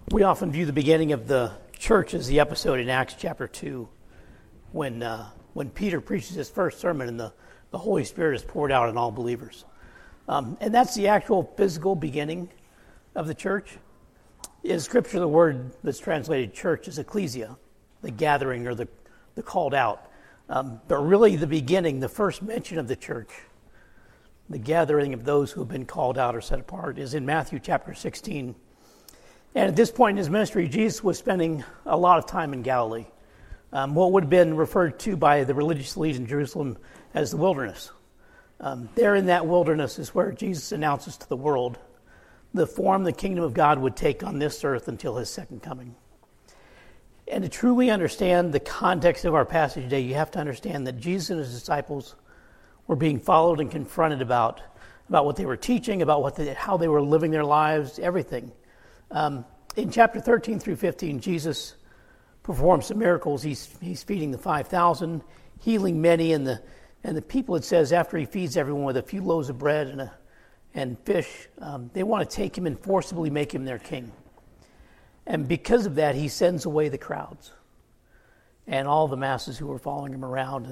We often view the beginning of the church as the episode in Acts chapter 2 when Peter preaches his first sermon and the Holy Spirit is poured out on all believers. And that's the actual physical beginning of the church. In Scripture, the word that's translated church is ecclesia, the gathering or the called out. But really the beginning, the first mention of the church, the gathering of those who have been called out or set apart, is in Matthew chapter 16. And at this point in his ministry, Jesus was spending a lot of time in Galilee, what would have been referred to by the religious leaders in Jerusalem as the wilderness. There in that wilderness is where Jesus announces to the world the form the kingdom of God would take on this earth until his second coming. And to truly understand the context of our passage today, you have to understand that Jesus and his disciples were being followed and confronted about what they were teaching, about how they were living their lives, everything. In chapter 13 through 15, Jesus performs some miracles. He's feeding the 5,000, healing many, and the people, it says, after he feeds everyone with a few loaves of bread and fish, they want to take him and forcibly make him their king. And because of that, he sends away the crowds and all the masses who were following him around,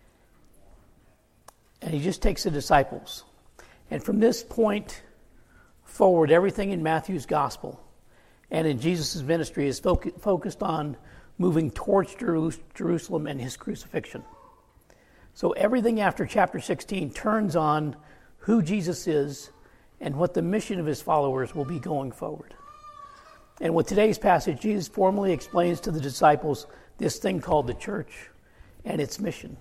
and he just takes the disciples. And from this point forward, everything in Matthew's gospel and in Jesus' ministry is focused on moving towards Jerusalem and his crucifixion. So everything after chapter 16 turns on who Jesus is and what the mission of his followers will be going forward. And with today's passage, Jesus formally explains to the disciples this thing called the church and its mission.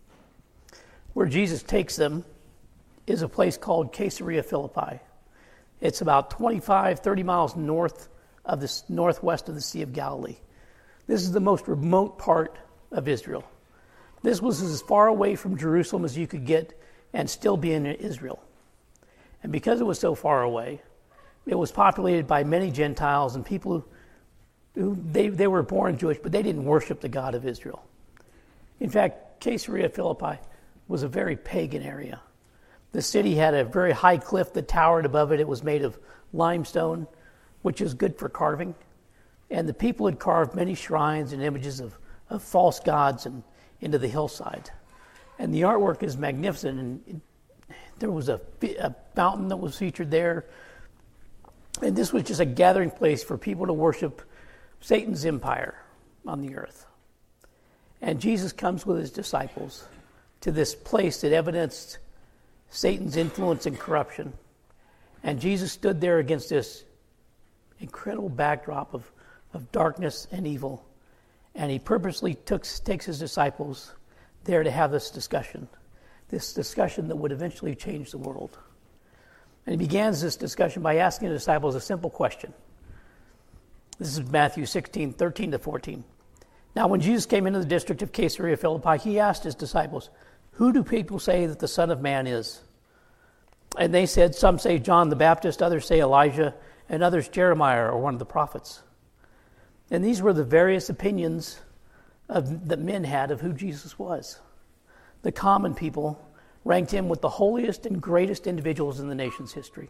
Where Jesus takes them is a place called Caesarea Philippi. It's about 30 miles northwest of the Sea of Galilee. This is the most remote part of Israel. This was as far away from Jerusalem as you could get and still be in Israel. And because it was so far away, it was populated by many Gentiles and people who they were born Jewish, but they didn't worship the God of Israel. In fact, Caesarea Philippi was a very pagan area. The city had a very high cliff that towered above it. It was made of limestone, which is good for carving. And the people had carved many shrines and images of false gods into the hillside. And the artwork is magnificent. And there was a fountain that was featured there. And this was just a gathering place for people to worship Satan's empire on the earth. And Jesus comes with his disciples to this place that evidenced Satan's influence and corruption. And Jesus stood there against this incredible backdrop of darkness and evil. And he purposely takes his disciples there to have this discussion that would eventually change the world. And he begins this discussion by asking the disciples a simple question. This is Matthew 16, 13 to 14. Now, when Jesus came into the district of Caesarea Philippi, he asked his disciples, "Who do people say that the Son of Man is?" And they said, "Some say John the Baptist, others say Elijah, and others Jeremiah or one of the prophets." And these were the various opinions that men had of who Jesus was. The common people ranked him with the holiest and greatest individuals in the nation's history.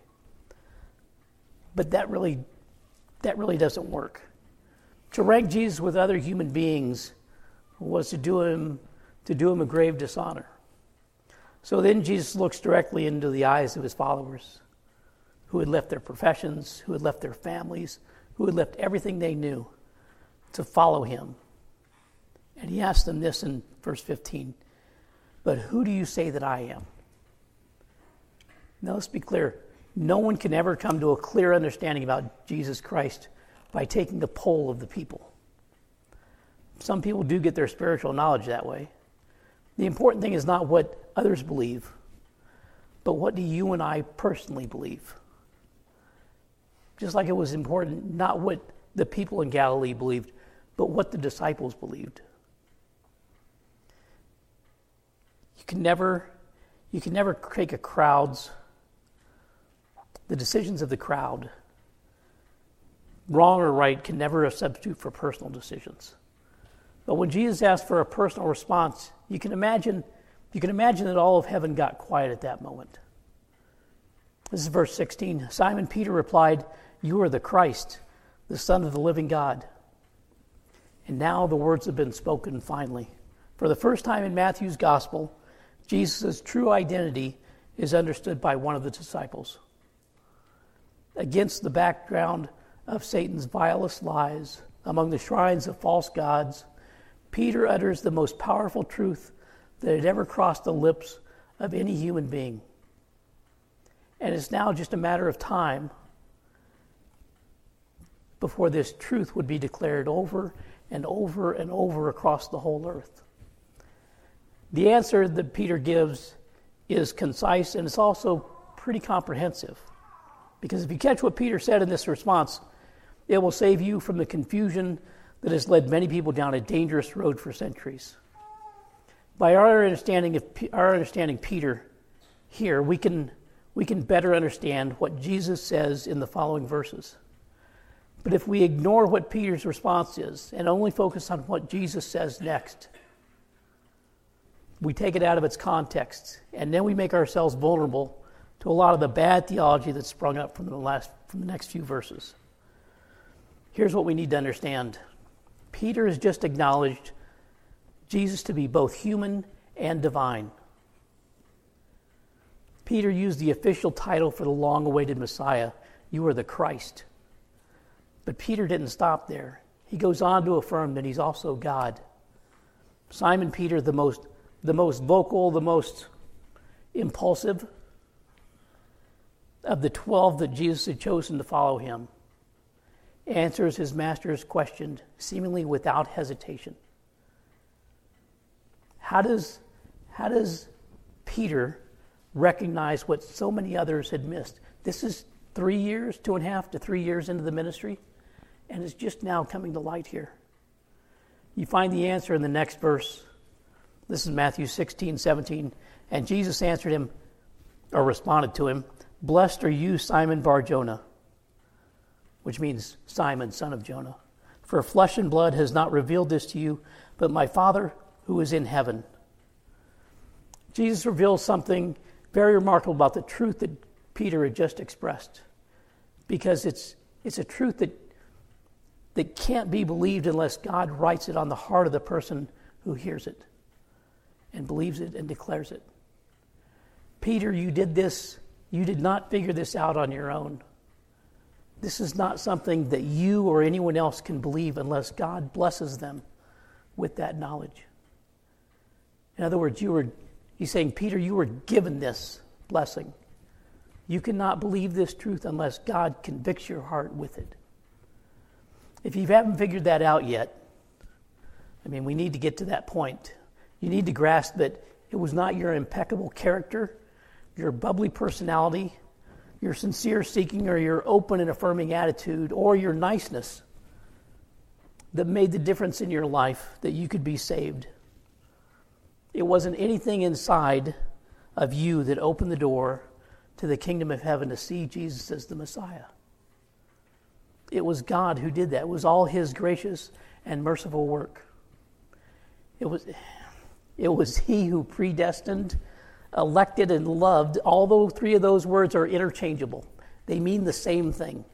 But that really doesn't work. To rank Jesus with other human beings was to do him a grave dishonor. So then Jesus looks directly into the eyes of his followers, who had left their professions, who had left their families, who had left everything they knew to follow him. And he asked them this in verse 15, "But who do you say that I am?" Now let's be clear. No one can ever come to a clear understanding about Jesus Christ by taking a poll of the people. Some people do get their spiritual knowledge that way. The important thing is not what others believe, but what do you and I personally believe? Just like it was important not what the people in Galilee believed, but what the disciples believed. You can never take the decisions of the crowd, wrong or right, can never substitute for personal decisions. But when Jesus asked for a personal response, you can imagine that all of heaven got quiet at that moment. This is verse 16. Simon Peter replied, "You are the Christ, the Son of the living God. And now the words have been spoken finally. For the first time in Matthew's gospel, Jesus' true identity is understood by one of the disciples. Against the background of Satan's vilest lies among the shrines of false gods, Peter utters the most powerful truth that had ever crossed the lips of any human being. And it's now just a matter of time before this truth would be declared over and over and over across the whole earth. The answer that Peter gives is concise, and it's also pretty comprehensive. Because if you catch what Peter said in this response, it will save you from the confusion that has led many people down a dangerous road for centuries. By our understanding Peter here, we can better understand what Jesus says in the following verses. But if we ignore what Peter's response is and only focus on what Jesus says next, we take it out of its context, and then we make ourselves vulnerable to a lot of the bad theology that's sprung up from the next few verses. Here's what we need to understand. Peter has just acknowledged Jesus to be both human and divine. Peter used the official title for the long-awaited Messiah, "You are the Christ." But Peter didn't stop there. He goes on to affirm that he's also God. Simon Peter, the most vocal, the most impulsive of the 12 that Jesus had chosen to follow him, answers his master's question seemingly without hesitation. How does Peter recognize what so many others had missed? This is 3 years, 2.5 to 3 years into the ministry, and it's just now coming to light here. You find the answer in the next verse. This is Matthew 16:17. And Jesus answered him, or responded to him, "Blessed are you, Simon Bar-Jonah," which means Simon, son of Jonah. "For flesh and blood has not revealed this to you, but my Father who is in heaven." Jesus reveals something very remarkable about the truth that Peter had just expressed, because it's a truth that can't be believed unless God writes it on the heart of the person who hears it and believes it and declares it. Peter, you did this. You did not figure this out on your own. This is not something that you or anyone else can believe unless God blesses them with that knowledge. In other words, he's saying, Peter, you were given this blessing. You cannot believe this truth unless God convicts your heart with it. If you haven't figured that out yet, we need to get to that point. You need to grasp that it was not your impeccable character, your bubbly personality, your sincere seeking, or your open and affirming attitude, or your niceness that made the difference in your life that you could be saved. It wasn't anything inside of you that opened the door to the kingdom of heaven to see Jesus as the Messiah. It was God who did that. It was all his gracious and merciful work. It was he who predestined, elected, and loved. Although 3 of those words are interchangeable, they mean the same thing.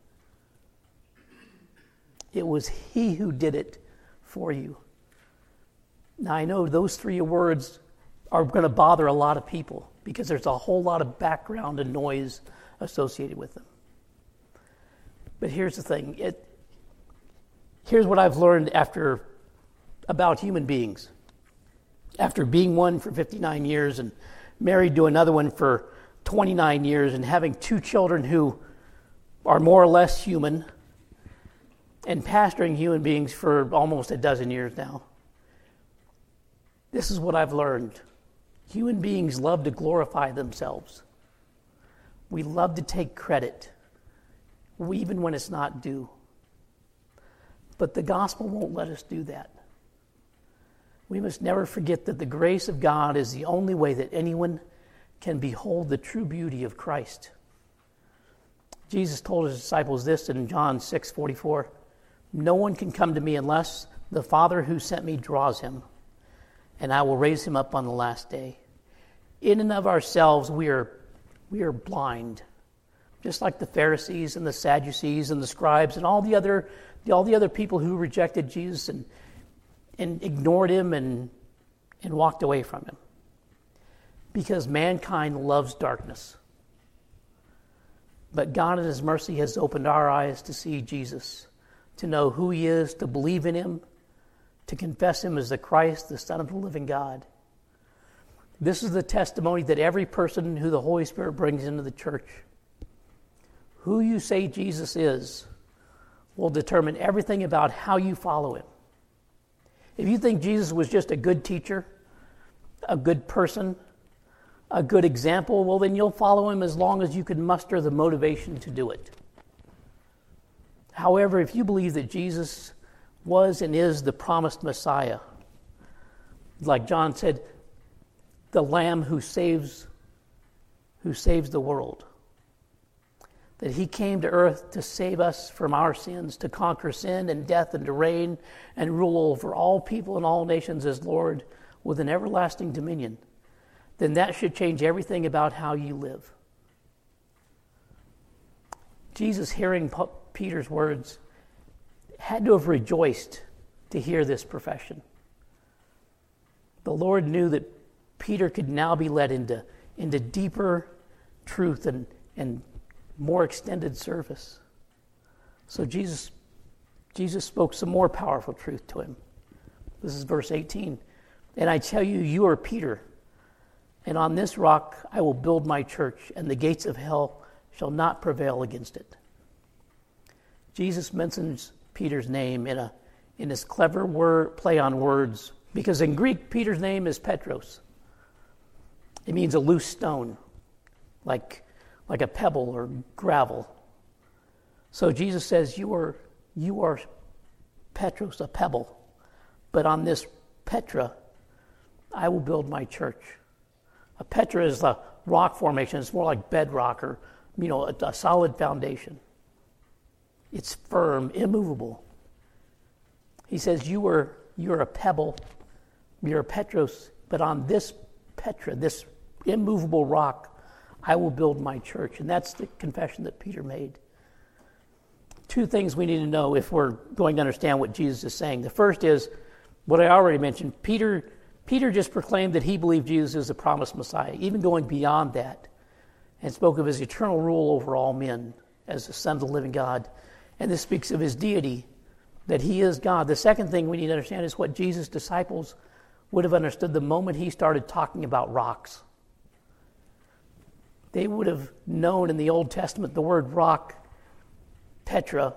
It was he who did it for you. Now, I know those 3 words are going to bother a lot of people because there's a whole lot of background and noise associated with them. But here's the thing. Here's what I've learned about human beings. After being one for 59 years and married to another one for 29 years and having 2 children who are more or less human and pastoring human beings for almost a dozen years now, this is what I've learned. Human beings love to glorify themselves. We love to take credit, even when it's not due. But the gospel won't let us do that. We must never forget that the grace of God is the only way that anyone can behold the true beauty of Christ. Jesus told his disciples this in John 6:44. "No one can come to me unless the Father who sent me draws him, and I will raise him up on the last day." In and of ourselves, we are blind. just like the Pharisees and the Sadducees and the scribes and all the other people who rejected Jesus and ignored him and walked away from him. Because mankind loves darkness. But God in his mercy has opened our eyes to see Jesus, to know who he is, to believe in him, to confess him as the Christ, the Son of the living God. This is the testimony that every person who the Holy Spirit brings into the church. Who you say Jesus is will determine everything about how you follow him. If you think Jesus was just a good teacher, a good person, a good example, well, then you'll follow him as long as you can muster the motivation to do it. However, if you believe that Jesus was and is the promised Messiah, like John said, the Lamb who saves the world, that he came to earth to save us from our sins, to conquer sin and death and to reign and rule over all people and all nations as Lord with an everlasting dominion, then that should change everything about how you live. Jesus, hearing Peter's words, had to have rejoiced to hear this profession. The Lord knew that Peter could now be led into deeper truth and more extended service. So Jesus spoke some more powerful truth to him. This is verse 18. And I tell you, you are Peter, and on this rock I will build my church, and the gates of hell shall not prevail against it. Jesus mentions Peter's name in this clever play on words, because in Greek, Peter's name is Petros. It means a loose stone, like a pebble or gravel. So Jesus says, you are Petros, a pebble, but on this Petra, I will build my church. A Petra is a rock formation. It's more like bedrock or, a solid foundation. It's firm, immovable. He says, you're a pebble, you're a Petros, but on this Petra, this immovable rock, I will build my church. And that's the confession that Peter made. Two things we need to know if we're going to understand what Jesus is saying. The first is what I already mentioned. Peter just proclaimed that he believed Jesus is the promised Messiah, even going beyond that, and spoke of his eternal rule over all men as the Son of the living God. And this speaks of his deity, that he is God. The second thing we need to understand is what Jesus' disciples would have understood the moment he started talking about rocks. They would have known in the Old Testament the word rock, Petra,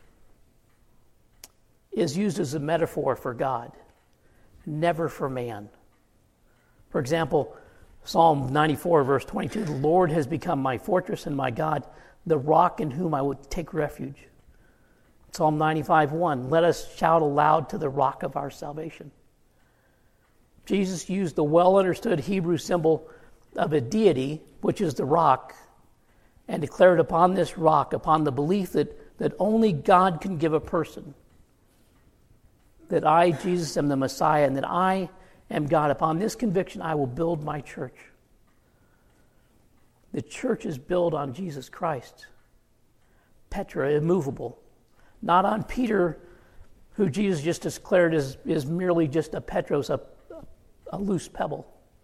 is used as a metaphor for God, never for man. For example, Psalm 94, verse 22, the Lord has become my fortress and my God, the rock in whom I would take refuge. Psalm 95:1, let us shout aloud to the rock of our salvation. Jesus used the well-understood Hebrew symbol of a deity, which is the rock, and declared upon this rock, upon the belief that only God can give a person, that I, Jesus, am the Messiah, and that I am God. Upon this conviction, I will build my church. The church is built on Jesus Christ. Petra, immovable. Not on Peter, who Jesus just declared is merely just a Petros, a loose pebble.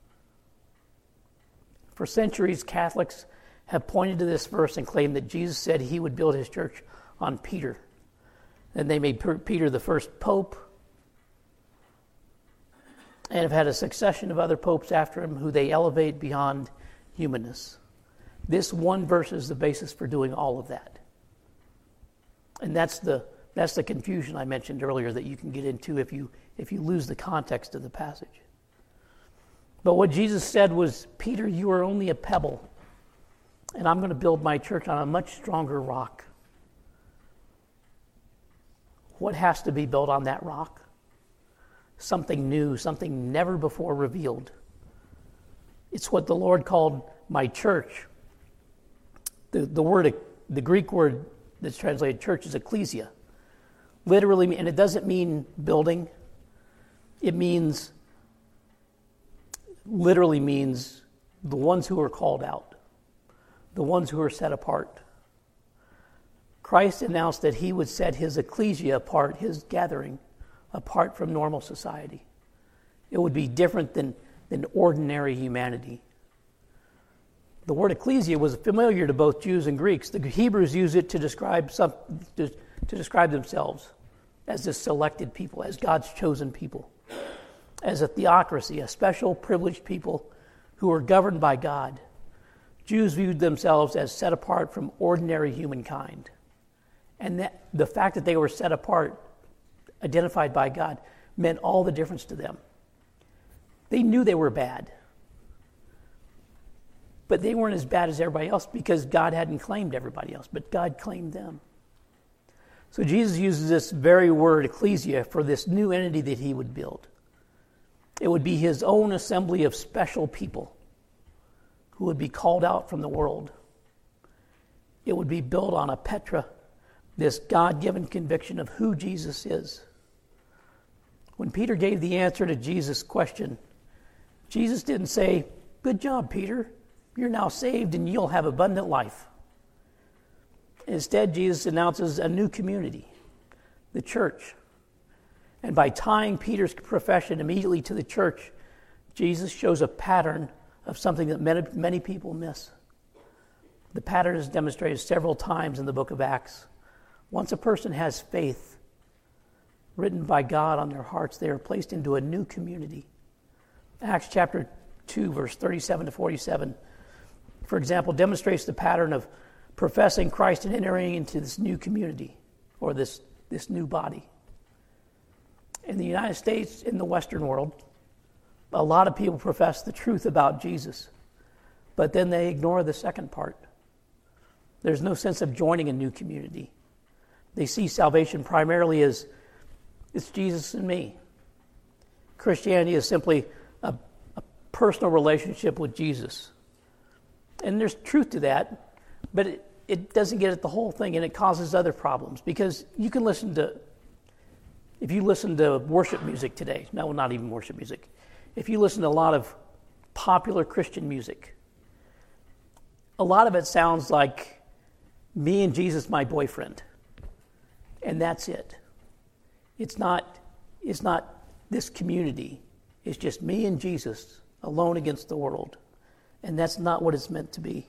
For centuries, Catholics have pointed to this verse and claimed that Jesus said he would build his church on Peter. And they made Peter the first pope, and have had a succession of other popes after him who they elevate beyond humanness. This one verse is the basis for doing all of that. And that's the confusion I mentioned earlier that you can get into if you lose the context of the passage. But what Jesus said was, Peter, you are only a pebble, and I'm going to build my church on a much stronger rock. What has to be built on that rock? Something new, something never before revealed. It's what the Lord called my church. The Greek word that's translated church is ecclesia. Literally, and it doesn't mean building. It literally means the ones who are called out, the ones who are set apart, Christ announced that he would set his ecclesia apart, his gathering, apart from normal society. It would be different than ordinary humanity. The word ecclesia was familiar to both Jews and Greeks. The Hebrews use it to describe themselves as this selected people, as God's chosen people, as a theocracy, a special privileged people who were governed by God. Jews viewed themselves as set apart from ordinary humankind. And that the fact that they were set apart, identified by God, meant all the difference to them. They knew they were bad. But they weren't as bad as everybody else because God hadn't claimed everybody else, but God claimed them. So Jesus uses this very word, ecclesia, for this new entity that he would build. It would be his own assembly of special people who would be called out from the world. It would be built on a Petra, this God-given conviction of who Jesus is. When Peter gave the answer to Jesus' question, Jesus didn't say, "Good job, Peter. You're now saved and you'll have abundant life." Instead, Jesus announces a new community, the church. And by tying Peter's profession immediately to the church, Jesus shows a pattern of something that many people miss. The pattern is demonstrated several times in the book of Acts. Once a person has faith written by God on their hearts, they are placed into a new community. Acts chapter 2, verse 37 to 47, for example, demonstrates the pattern of professing Christ and entering into this new community or this new body. In the United States, in the Western world, a lot of people profess the truth about Jesus, but then they ignore the second part. There's no sense of joining a new community. They see salvation primarily as it's Jesus and me. Christianity is simply a personal relationship with Jesus. And there's truth to that, but it doesn't get at the whole thing, and it causes other problems. Because you can if you listen to worship music today, no, not even worship music, if you listen to a lot of popular Christian music, a lot of it sounds like me and Jesus, my boyfriend. And that's it. It's not this community. It's just me and Jesus alone against the world. And that's not what it's meant to be.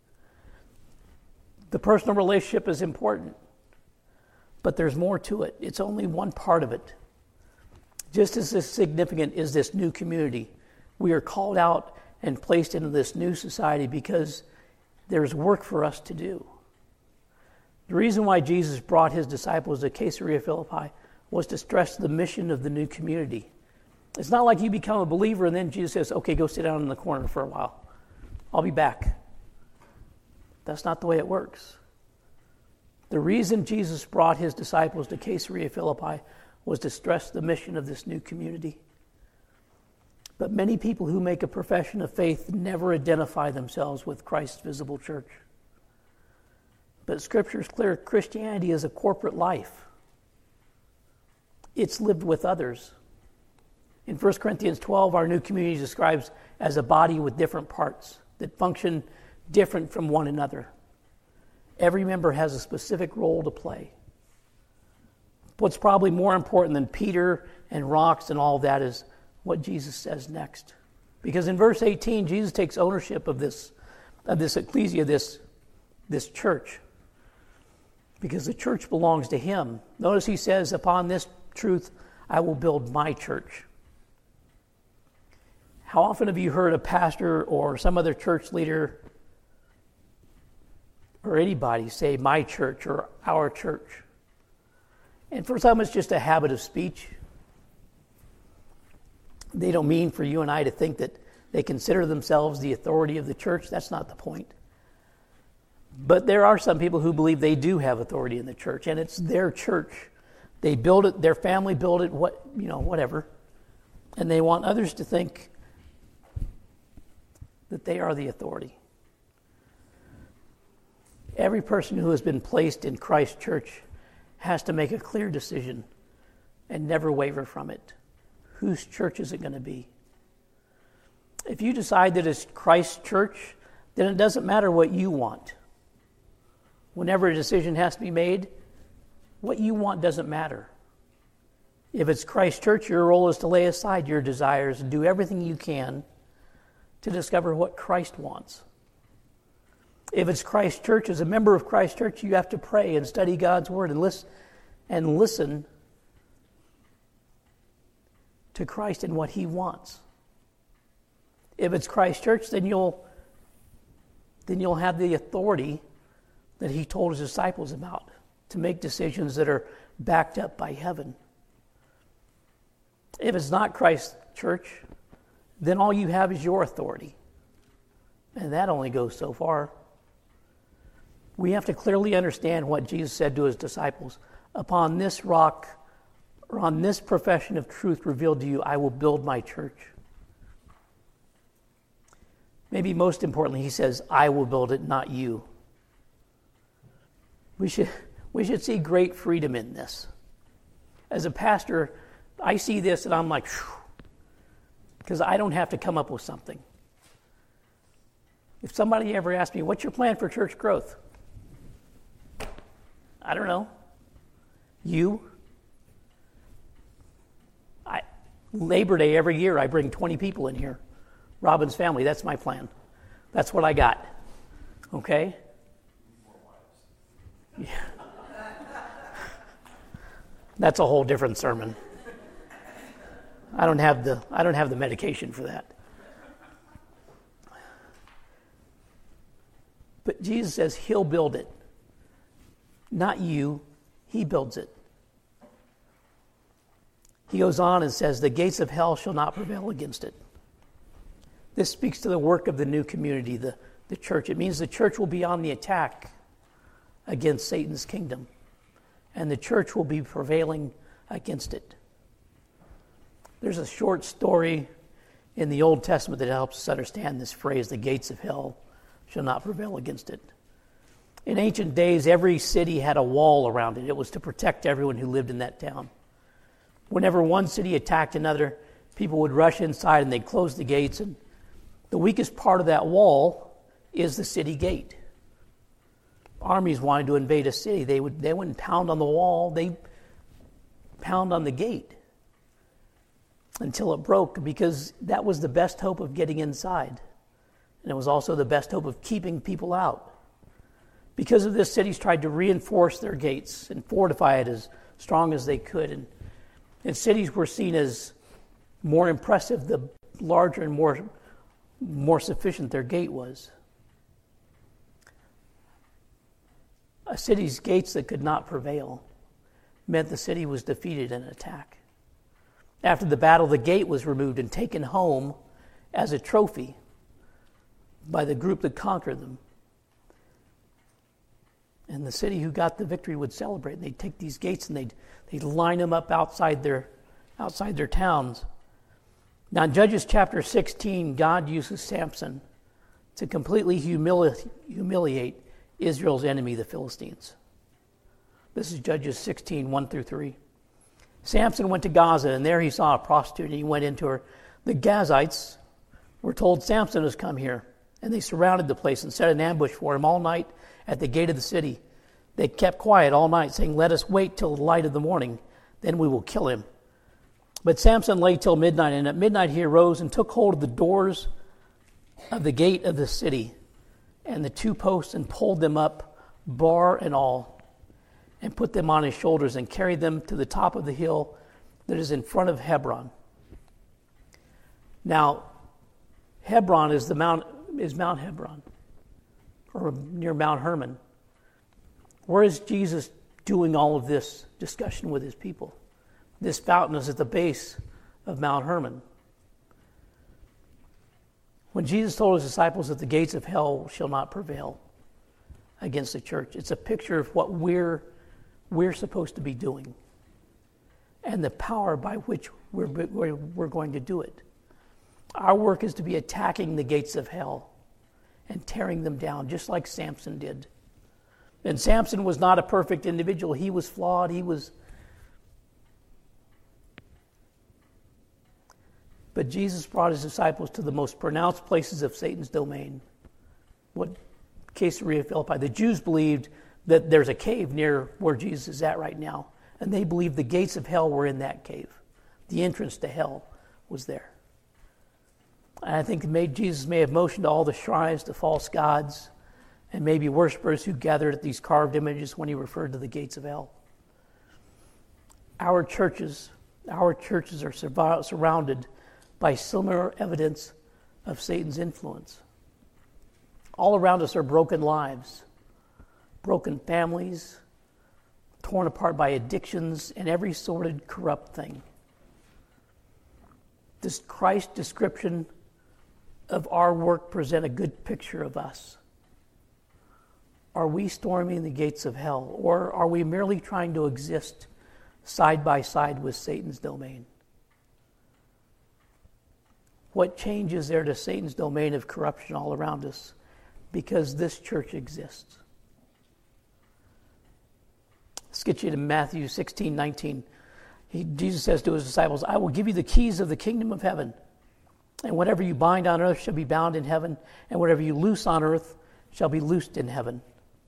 The personal relationship is important, but there's more to it. It's only one part of it. Just as significant is this new community. We are called out and placed into this new society because there's work for us to do. The reason why Jesus brought his disciples to Caesarea Philippi was to stress the mission of the new community. It's not like you become a believer and then Jesus says, "Okay, go sit down in the corner for a while. I'll be back." That's not the way it works. The reason Jesus brought his disciples to Caesarea Philippi was to stress the mission of this new community. But many people who make a profession of faith never identify themselves with Christ's visible church. But Scripture is clear, Christianity is a corporate life. It's lived with others. In 1 Corinthians 12, our new community describes as a body with different parts that function different from one another. Every member has a specific role to play. What's probably more important than Peter and rocks and all of that is what Jesus says next. Because in verse 18, Jesus takes ownership of this ecclesia, this church. Because the church belongs to him. Notice he says, "Upon this truth I will build my church." How often have you heard a pastor or some other church leader or anybody say "my church" or "our church"? And for some, it's just a habit of speech. They don't mean for you and I to think that they consider themselves the authority of the church. That's not the point. But there are some people who believe they do have authority in the church, and it's their church. They build it, their family built it, whatever. And they want others to think that they are the authority. Every person who has been placed in Christ's church has to make a clear decision and never waver from it. Whose church is it going to be? If you decide that it's Christ's church, then it doesn't matter what you want whenever a decision has to be made, what you want doesn't matter. If it's Christ Church, your role is to lay aside your desires and do everything you can to discover what Christ wants. If it's Christ Church, as a member of Christ Church, you have to pray and study God's Word and listen to Christ and what He wants. If it's Christ Church, then you'll have the authority that He told His disciples about to make decisions that are backed up by heaven. If it's not Christ Church, then all you have is your authority. And that only goes so far. We have to clearly understand what Jesus said to His disciples. Upon this rock, or on this profession of truth revealed to you, I will build my church. Maybe most importantly, He says, I will build it, not you. We should see great freedom in this. As a pastor, I see this and I'm like, because I don't have to come up with something. If somebody ever asked me, what's your plan for church growth? I don't know. You? Labor Day every year, I bring 20 people in here. Robin's family, that's my plan. That's what I got. Okay? Yeah. That's a whole different sermon. I don't have the medication for that. But Jesus says He'll build it. Not you. He builds it. He goes on and says, the gates of hell shall not prevail against it. This speaks to the work of the new community, the church. It means the church will be on the attack against Satan's kingdom, and the church will be prevailing against it. There's a short story in the Old Testament that helps us understand this phrase, the gates of hell shall not prevail against it. In ancient days, every city had a wall around it. It was to protect everyone who lived in that town. Whenever one city attacked another, people would rush inside and they'd close the gates. And the weakest part of that wall is the city gate. Armies wanted to invade a city. They wouldn't pound on the wall. They pound on the gate until it broke, because that was the best hope of getting inside. And it was also the best hope of keeping people out. Because of this, cities tried to reinforce their gates and fortify it as strong as they could. And cities were seen as more impressive the larger and more sufficient their gate was. A city's gates that could not prevail meant the city was defeated in an attack. After the battle, the gate was removed and taken home as a trophy by the group that conquered them. And the city who got the victory would celebrate. And they'd take these gates and they'd line them up outside their towns. Now in Judges chapter 16, God uses Samson to completely humiliate Israel's enemy, the Philistines. This is Judges 16, 1 through 3. Samson went to Gaza, and there he saw a prostitute, and he went into her. The Gazites were told, Samson has come here. And they surrounded the place and set an ambush for him all night at the gate of the city. They kept quiet all night, saying, let us wait till the light of the morning, then we will kill him. But Samson lay till midnight, and at midnight he arose and took hold of the doors of the gate of the city and the two posts, and pulled them up, bar and all, and put them on his shoulders, and carried them to the top of the hill that is in front of Hebron. Now, Hebron is Mount Hebron, or near Mount Hermon. Where is Jesus doing all of this discussion with his people? This fountain is at the base of Mount Hermon. When Jesus told his disciples that the gates of hell shall not prevail against the church, it's a picture of what we're supposed to be doing and the power by which we're going to do it. Our work is to be attacking the gates of hell and tearing them down, just like Samson did. And Samson was not a perfect individual. He was flawed. But Jesus brought his disciples to the most pronounced places of Satan's domain. What Caesarea Philippi? The Jews believed that there's a cave near where Jesus is at right now. And they believed the gates of hell were in that cave. The entrance to hell was there. And I think Jesus may have motioned to all the shrines to false gods and maybe worshipers who gathered at these carved images when he referred to the gates of hell. Our churches are surrounded by similar evidence of Satan's influence. All around us are broken lives, broken families, torn apart by addictions and every sordid, corrupt thing. Does Christ's description of our work present a good picture of us? Are we storming the gates of hell, or are we merely trying to exist side by side with Satan's domain? What change is there to Satan's domain of corruption all around us because this church exists? Let's get you to Matthew 16:19. Jesus says to his disciples, I will give you the keys of the kingdom of heaven, and whatever you bind on earth shall be bound in heaven, and whatever you loose on earth shall be loosed in heaven.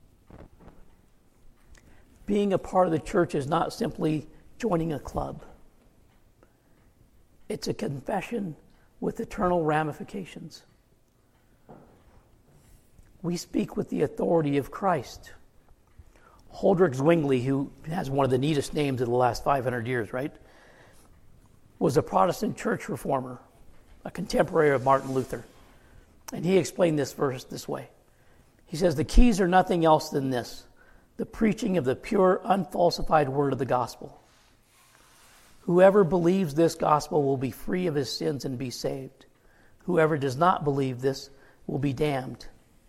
Being a part of the church is not simply joining a club. It's a confession with eternal ramifications. We speak with the authority of Christ. Huldrych Zwingli, who has one of the neatest names of the last 500 years, right, was a Protestant church reformer, a contemporary of Martin Luther. And he explained this verse this way. He says, the keys are nothing else than this: the preaching of the pure, unfalsified word of the gospel. Whoever believes this gospel will be free of his sins and be saved. Whoever does not believe this will be damned.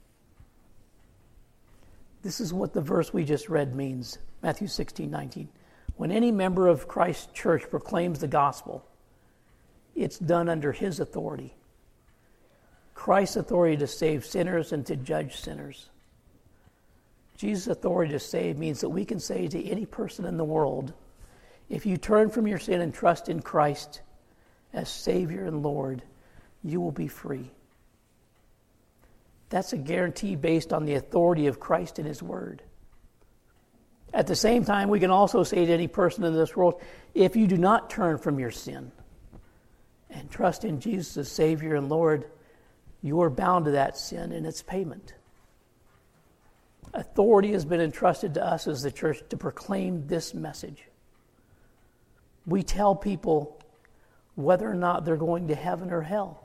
This is what the verse we just read means, Matthew 16:19. When any member of Christ's church proclaims the gospel, it's done under his authority. Christ's authority to save sinners and to judge sinners. Jesus' authority to save means that we can say to any person in the world, if you turn from your sin and trust in Christ as Savior and Lord, you will be free. That's a guarantee based on the authority of Christ and His Word. At the same time, we can also say to any person in this world, if you do not turn from your sin and trust in Jesus as Savior and Lord, you are bound to that sin and its payment. Authority has been entrusted to us as the church to proclaim this message. We tell people whether or not they're going to heaven or hell,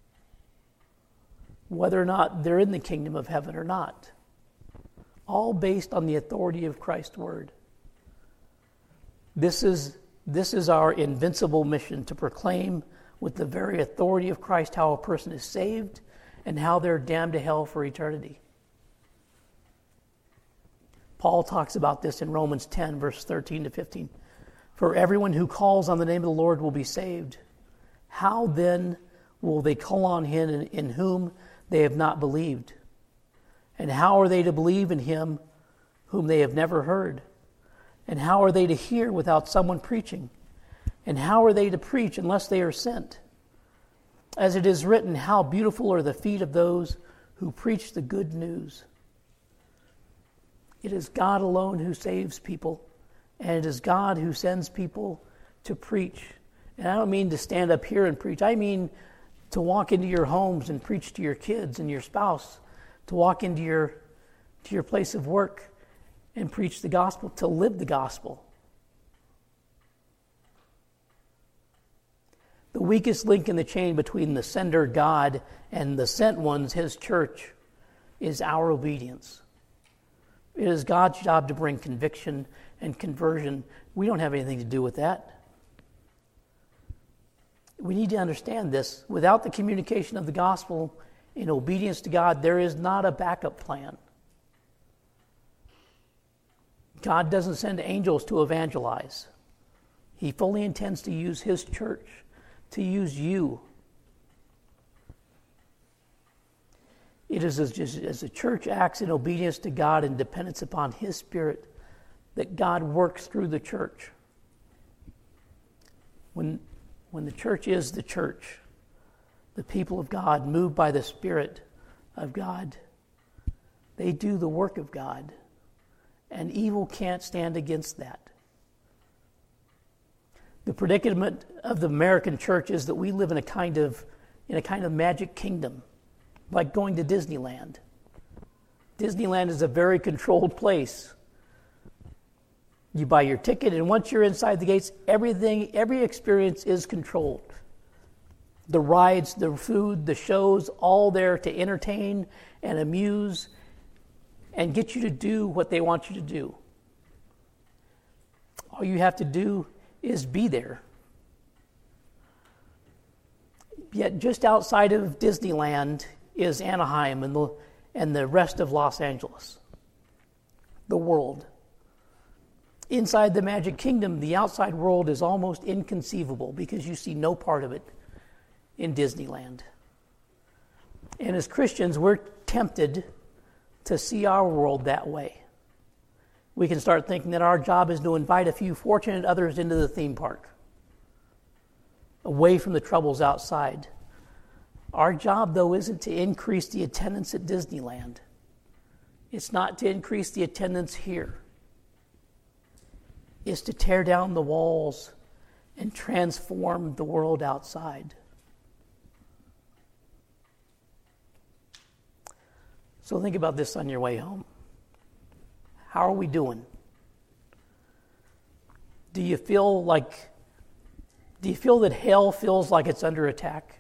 whether or not they're in the kingdom of heaven or not, all based on the authority of Christ's word. This is our invincible mission, to proclaim with the very authority of Christ how a person is saved and how they're damned to hell for eternity. Paul talks about this in Romans 10, verse 13 to 15. For everyone who calls on the name of the Lord will be saved. How then will they call on him in whom they have not believed? And how are they to believe in him whom they have never heard? And how are they to hear without someone preaching? And how are they to preach unless they are sent? As it is written, how beautiful are the feet of those who preach the good news. It is God alone who saves people, and it is God who sends people to preach. And I don't mean to stand up here and preach. I mean to walk into your homes and preach to your kids and your spouse, to walk into your place of work and preach the gospel, to live the gospel. The weakest link in the chain between the sender, God, and the sent ones, His church, is our obedience. It is God's job to bring conviction and conversion. We don't have anything to do with that. We need to understand this. Without the communication of the gospel in obedience to God, there is not a backup plan. God doesn't send angels to evangelize. He fully intends to use His church, to use you. It is as the church acts in obedience to God and dependence upon His Spirit that God works through the church. When the church is the church, the people of God, moved by the Spirit of God, they do the work of God, and evil can't stand against that. The predicament of the American church is that we live in a kind of magic kingdom, like going to Disneyland. Disneyland is a very controlled place. You buy your ticket, and once you're inside the gates, every experience is controlled. The rides, the food, the shows, all there to entertain and amuse and get you to do what they want you to do. All you have to do is be there. Yet just outside of Disneyland is Anaheim and the rest of Los Angeles, the world. Inside the Magic Kingdom, the outside world is almost inconceivable because you see no part of it in Disneyland. And as Christians, we're tempted to see our world that way. We can start thinking that our job is to invite a few fortunate others into the theme park, away from the troubles outside. Our job, though, isn't to increase the attendance at Disneyland. It's not to increase the attendance here. It's to tear down the walls and transform the world outside. So think about this on your way home. How are we doing? Do you feel that hell feels like it's under attack?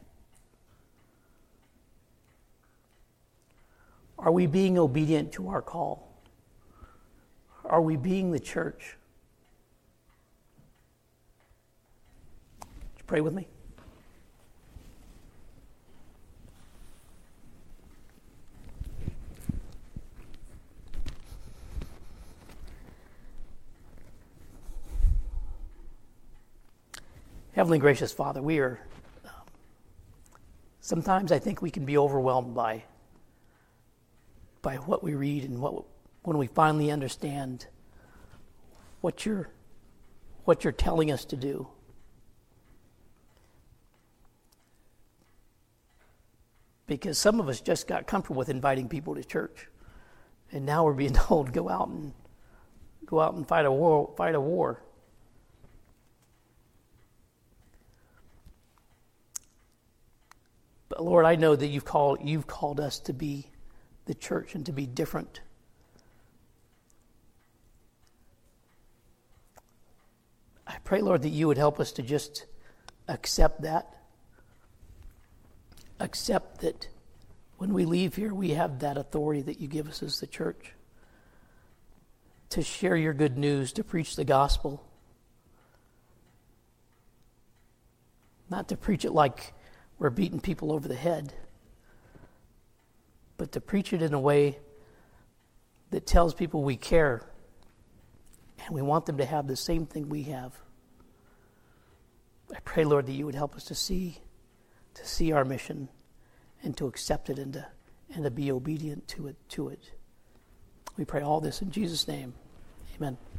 Are we being obedient to our call? Are we being the church? Would you pray with me? Heavenly gracious Father, we are, sometimes I think we can be overwhelmed by what we read and when we finally understand what you're telling us to do. Because some of us just got comfortable with inviting people to church, and now we're being told go out and fight a war. But Lord, I know that you've called us to be the church and to be different. I pray, Lord, that you would help us to just accept that. Accept that when we leave here, we have that authority that you give us as the church to share your good news, to preach the gospel. Not to preach it like we're beating people over the head, but to preach it in a way that tells people we care and we want them to have the same thing we have. I pray, Lord, that you would help us to see our mission and to accept it and to be obedient to it. We pray all this in Jesus' name. Amen.